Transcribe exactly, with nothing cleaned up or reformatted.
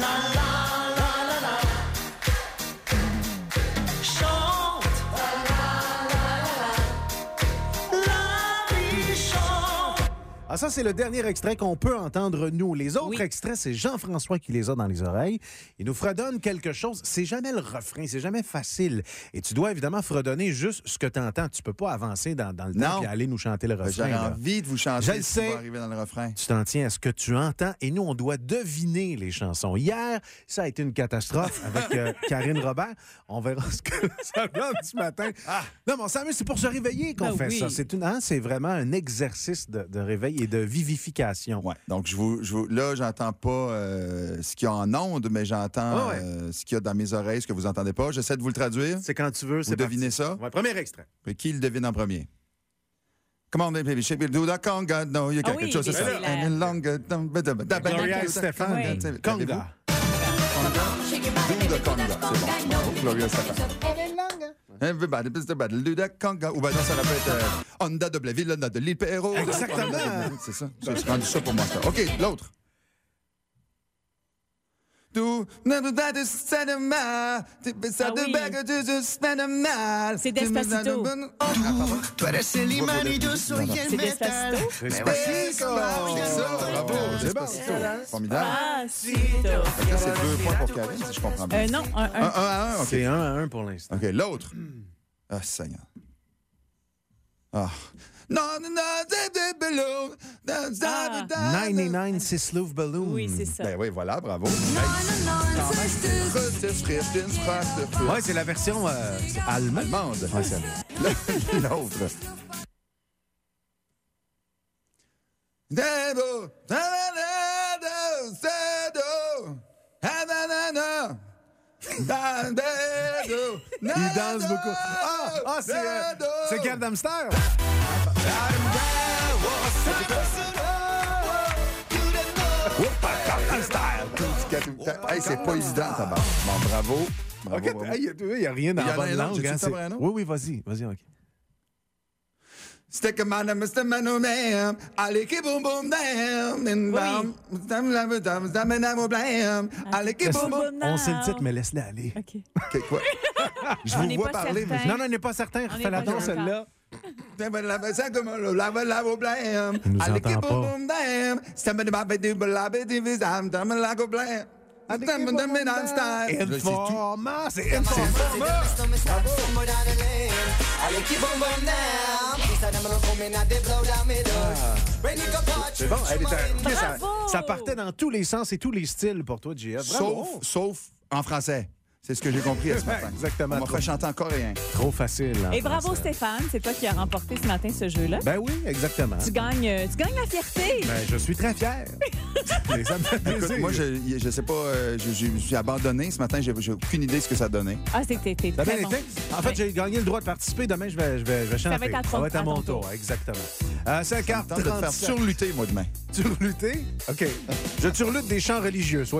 Ah, ça, c'est le dernier extrait qu'on peut entendre, nous. Les autres Oui. extraits, c'est Jean-François qui les a dans les oreilles. Il nous fredonne quelque chose. C'est jamais le refrain, c'est jamais facile. Et tu dois évidemment fredonner juste ce que tu entends. Tu peux pas avancer dans, dans le temps et aller nous chanter le refrain. J'aurais là. envie de vous chanter Je le ce qui sais. va arriver dans le refrain. Tu t'en tiens à ce que tu entends et nous, on doit deviner les chansons. Hier, ça a été une catastrophe avec euh, Karine Robert. On verra ce que ça donne ce matin. Ah. Non, mais on s'amuse, c'est pour se réveiller qu'on Ben fait oui. ça. C'est, une, hein, c'est vraiment un exercice de, de réveil et de vivification. Ouais. Donc, je vous, je vous, là, j'entends pas euh, ce qu'il y a en ondes, mais j'entends Ouais, ouais. euh, ce qu'il y a dans mes oreilles, ce que vous entendez pas. J'essaie de vous le traduire. C'est quand tu veux. Vous c'est devinez parti. ça? Ouais, premier extrait. Mais qui le devine en premier? Come on, baby, shake it, do the conga. No, il y a Ah quelque oui, chose, c'est mais ça. c'est la- And longer, dum, ba, da, ba, da, ba, Gloria da, Estefan. Oui. L'avez-vous? Conga. Do the conga. C'est bon. Bravo, Gloria Estefan. Everybody, is the battle, do the conga. Ou ben non, ça répète euh, Honda de Blainville, Honda de l'île Perrault. Exactement. C'est ça. C'est rendu ça pour moi, ça. OK, l'autre. Do never that is said a mile. Ah oui. C'est Despacito. Tu eres el imán, soy el C'est Despacito. C'est ça, bravo. C'est bon. Despacito. Formidable. Ah, Cito. Fait que là, c'est deux points pour Karine, si je comprends bien. Euh, non, un, Un, un. un à un, OK. C'est un à un pour l'instant. OK, l'autre. Ah, Seigneur. Ah. Non, non, non, c'est des ballons. Ah. quatre-vingt-dix-neuf Six Louvre Balloon. Oui, c'est ça. Ben oui, voilà, bravo. Ouais, Ouais, c'est la version euh, allemande. allemande. Ouais, c'est L'autre. Debo, Debo, Debo, Debo, Il danse beaucoup. Ah, ah c'est, euh, c'est Gerd Amster. Hey, c'est pas évident, tabac. Bon, bravo. Bravo, OK, bravo. il n'y a rien dans Il y la a bonne rien d'autre, langue. j'ai-tu hein, le c'est- vrai nom? Oui, oui, vas-y. Vas-y, OK. Stick a man, Mister Manoman, allez qui boum boum damn, and bam, dam dam dam dam dam blam, allez qui boum boum. On sait le titre, mais laisse-la aller. OK. OK, quoi? Je On vous n'est vois pas parler, mais certain. Non, non, on n'est pas certain. On Refais n'est la pas danse, certain. celle-là. ça comme le lava lava blam, Il nous allez qui entend boum pas. boum damn, stammer ma bête de la bête de dam dam la go blam. Dam dam dam style. Informa, c'est Informa. C'est bon, elle était. OK, ça, Bravo! ça partait dans tous les sens et tous les styles pour toi, J F. Bravo. Sauf, sauf en français. C'est ce que j'ai compris ce matin. Exactement. On m'a fait chanter en coréen. Trop facile. en Et bravo français. Stéphane, c'est toi qui as remporté ce matin ce jeu-là. Ben oui, exactement. Tu gagnes, euh, tu gagnes la fierté. Ben, je suis très fier. Et ça me fait Écoute, plaisir. moi, je, je sais pas, euh, je, je me suis abandonné ce matin. J'ai, j'ai aucune idée de ce que ça donnait. Ah, c'était t'es Ça a très bien bon. été. En fait, Ouais. j'ai gagné le droit de participer. Demain, je vais, je vais, je vais chanter. va être à ton- Ça va être à à mon ton tour. tour. Exactement. Euh, cinq heures Tente de te faire trente-sept. surlutter, moi, demain. Turluter? OK. Je turlute des chants religieux. Soyez